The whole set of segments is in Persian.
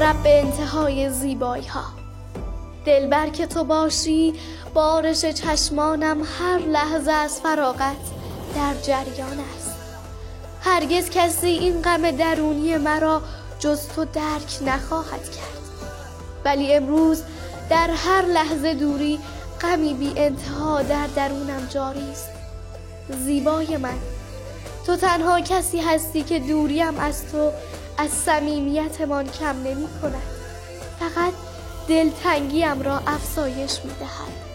امشب به انتهای زیبایی ها. دلبر که تو باشی بارش چشمانم هر لحظه از فراغت در جریان است. هرگز کسی این غم درونی مرا جز تو درک نخواهد کرد، ولی امروز در هر لحظه دوری غمی بی انتها در درونم جاری است. زیبای من، تو تنها کسی هستی که دوریم از تو از صمیمیتمان کم نمی کند، فقط دلتنگیم را افزایش می دهد.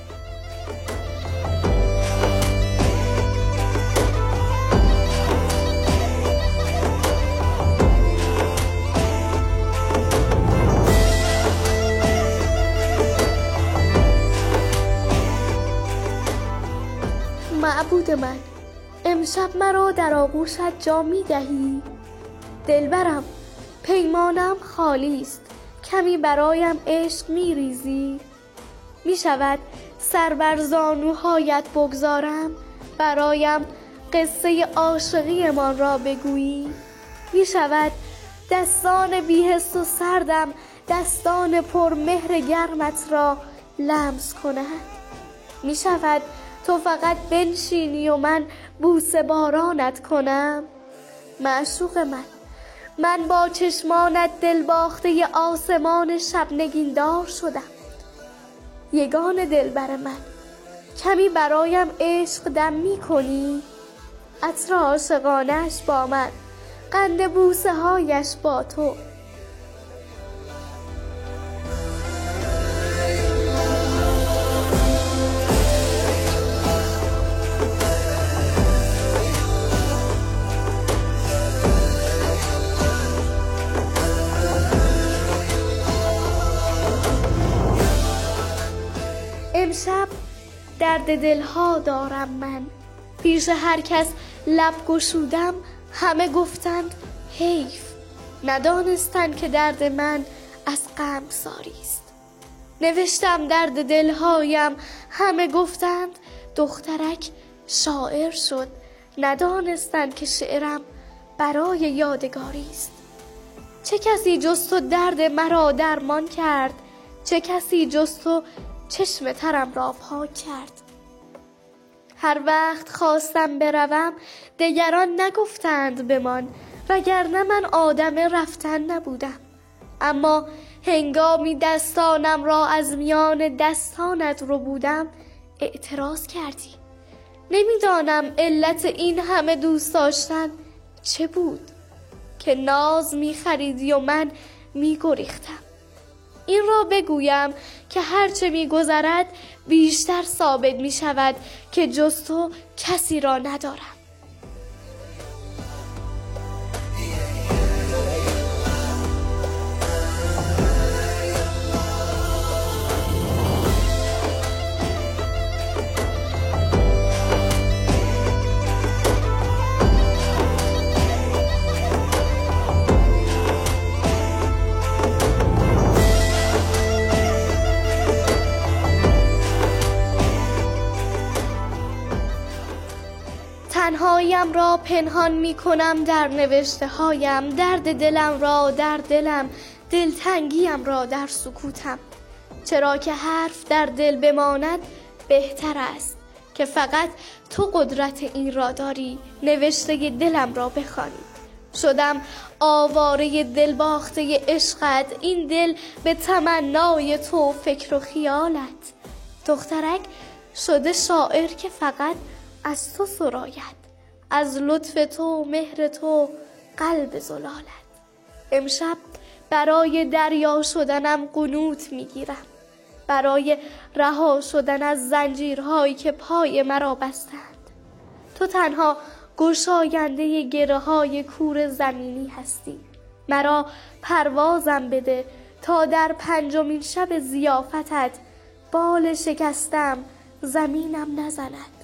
معبود من، امشب مرا در آغوشت جا می دهی؟ دلبرم، پیمانم خالی است، کمی برایم عشق می ریزی؟ می شود سر بر زانوهایت بگذارم، برایم قصه عاشقی من را بگویی؟ می شود دستان بی‌حس و سردم دستان پرمهر گرمت را لمس کند؟ می شود تو فقط بنشینی و من بوسه بارانت کنم؟ معشوق من با چشمانت دل باخته آسمان شب نگیندار شدم. یگان دلبر من، کمی برایم عشق دم می کنی؟ عطر عاشقانش با من، قند بوسه هایش با تو. امشب درد دلها دارم من، پیش هر کس لب گشودم همه گفتند حیف، ندانستند که درد من از غمگساری است. نوشتم درد دلهایم، همه گفتند دخترک شاعر شد، ندانستند که شعرم برای یادگاری است. چه کسی جز تو درد مرا درمان کرد؟ چه کسی جز تو چشم ترم را پاک کرد؟ هر وقت خواستم بروم دگران نگفتند بمان، وگرنه من آدم رفتن نبودم. اما هنگامی دستانم را از میان دستانت رو بودم اعتراض کردی. نمیدانم علت این همه دوست داشتن چه بود که ناز می‌خریدی و من می‌گریختم. این را بگویم که هرچه می‌گذرد بیشتر ثابت می‌شود که جز تو کسی را ندارم. تنهاییم را پنهان می کنم در نوشته هایم، درد دلم را در دلم، دلتنگیم را در سکوتم. چرا که حرف در دل بماند بهتر است که فقط تو قدرت این را داری نوشته دلم را بخوانی. شدم آواره دل باخته عشقت، این دل به تمنای تو فکر و خیالت. دخترک شده شاعر که فقط از تو سراید، از لطف تو، مهر تو، قلب زلالت. امشب برای دریا شدنم قنوت میگیرم، برای رها شدن از زنجیرهایی که پای مرا بستند. تو تنها گشاینده گره های کور زمینی هستی. مرا پروازم بده تا در پنجمین شب ضیافتت بال شکستم زمینم نزند.